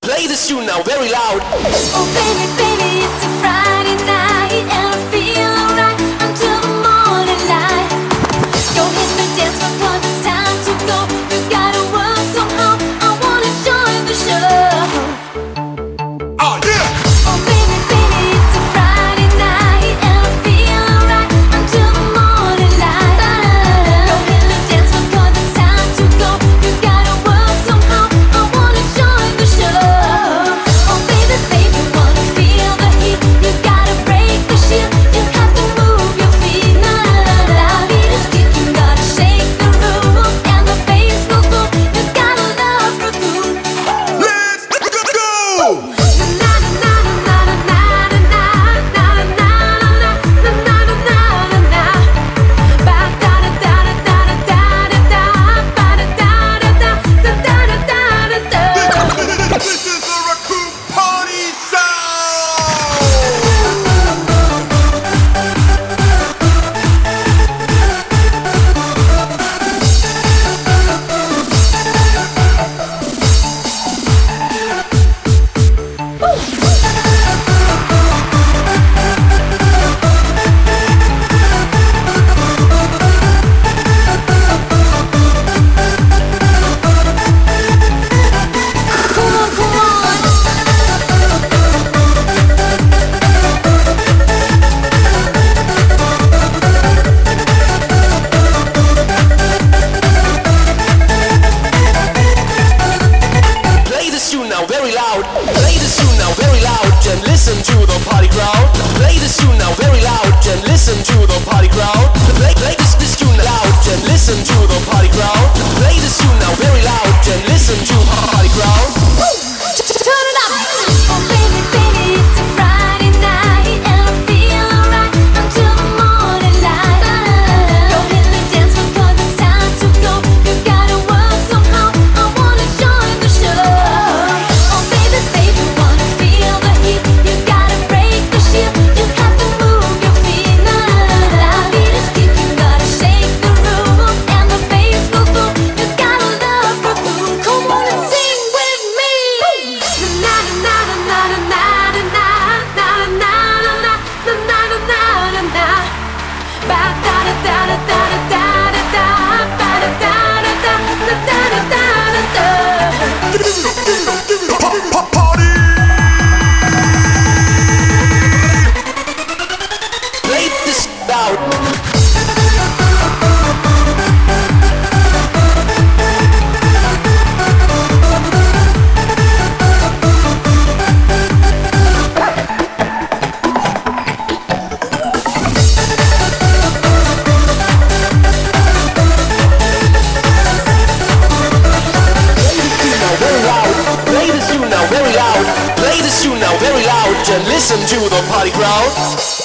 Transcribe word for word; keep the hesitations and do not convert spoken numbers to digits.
Play this tune now very loud. Oh baby, baby, it's a Friday night and I feel alright until the morning light. Go hit the dance floor 'cause it's time to go. You gotta work somehow. I wanna join the show. Oh yeah. Oh baby, baby, it's a Friday night and I feel alright until the morning light. Go hit the dance floor 'cause it's time to go. You gotta work somehow. I wanna join the show. Oh baby, baby, wanna feel the heat. You gotta break the shield. You have to move your feet. La la la la. Beat is kicking, gotta shake the room, and the bass goes boom. You gotta love the groove. Let's go. Na na na na na na na na na na na na na na na. Ba da da da da da da da ba da da da da da da da da. This is the Raccoon Party Sound. Come on, come on. Play this tune now very loud. Play this tune now very loud and listen to the party crowd. Play this tune now very loud and listen to the party crowd. Play, play this, this tune loud and listen to the party crowd. Play this tune now very loud and listen to the party crowd. Turn it up. Oh baby, baby, it's a Friday night and I feel alright until the morning light. Go hit the dance floor 'cause it's time to go. You gotta work somehow. I wanna join the show. Oh baby, baby, wanna feel the heat. You gotta break the shield. You have to move your feet. La la la la. Beat is kicking, gotta shake the room, and the bass goes boom. You gotta love the groove. Come on and sing with me. Na na na na na na na na na na na na na na na na. Ba da da da da da da da da ba da da da da da da da da. Party. Play this loud. Play this tune now very loud. Play this tune now very loud and listen to the party crowd.